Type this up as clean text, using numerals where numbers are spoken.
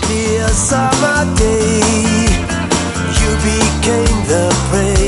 be a summer day. You became the prey.